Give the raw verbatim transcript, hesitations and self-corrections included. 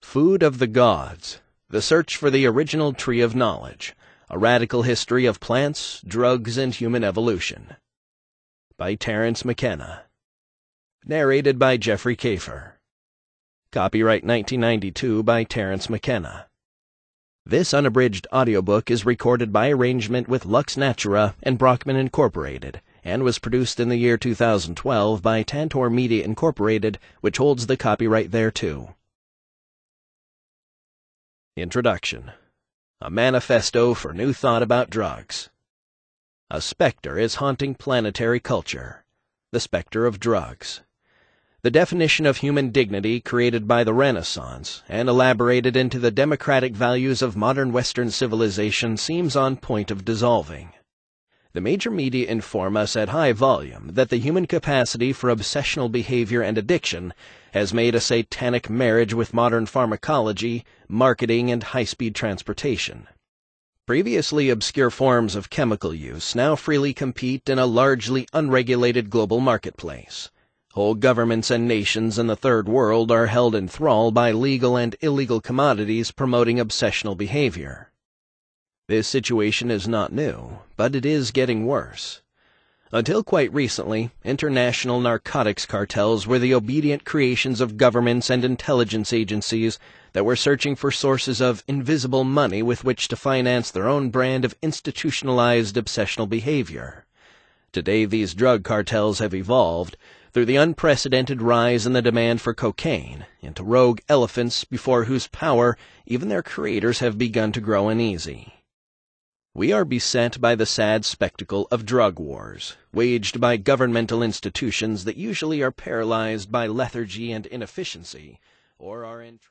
Food of the Gods, The Search for the Original Tree of Knowledge, A Radical History of Plants, Drugs, and Human Evolution, by Terence McKenna. Narrated by Jeffrey Kafer. Copyright nineteen ninety-two by Terence McKenna. This unabridged audiobook is recorded by arrangement with Lux Natura and Brockman Incorporated, and was produced in the year two thousand twelve by Tantor Media Incorporated, which holds the copyright thereto. Introduction. A Manifesto for New Thought About Drugs. A specter is haunting planetary culture. The specter of drugs. The definition of human dignity created by the Renaissance and elaborated into the democratic values of modern Western civilization seems on point of dissolving. The major media inform us at high volume that the human capacity for obsessional behavior and addiction has made a satanic marriage with modern pharmacology, marketing, and high-speed transportation. Previously obscure forms of chemical use now freely compete in a largely unregulated global marketplace. Whole governments and nations in the Third World are held in thrall by legal and illegal commodities promoting obsessional behavior. This situation is not new, but it is getting worse. Until quite recently, international narcotics cartels were the obedient creations of governments and intelligence agencies that were searching for sources of invisible money with which to finance their own brand of institutionalized obsessional behavior. Today, these drug cartels have evolved, through the unprecedented rise in the demand for cocaine, into rogue elephants before whose power even their creators have begun to grow uneasy. We are beset by the sad spectacle of drug wars, waged by governmental institutions that usually are paralyzed by lethargy and inefficiency, or are in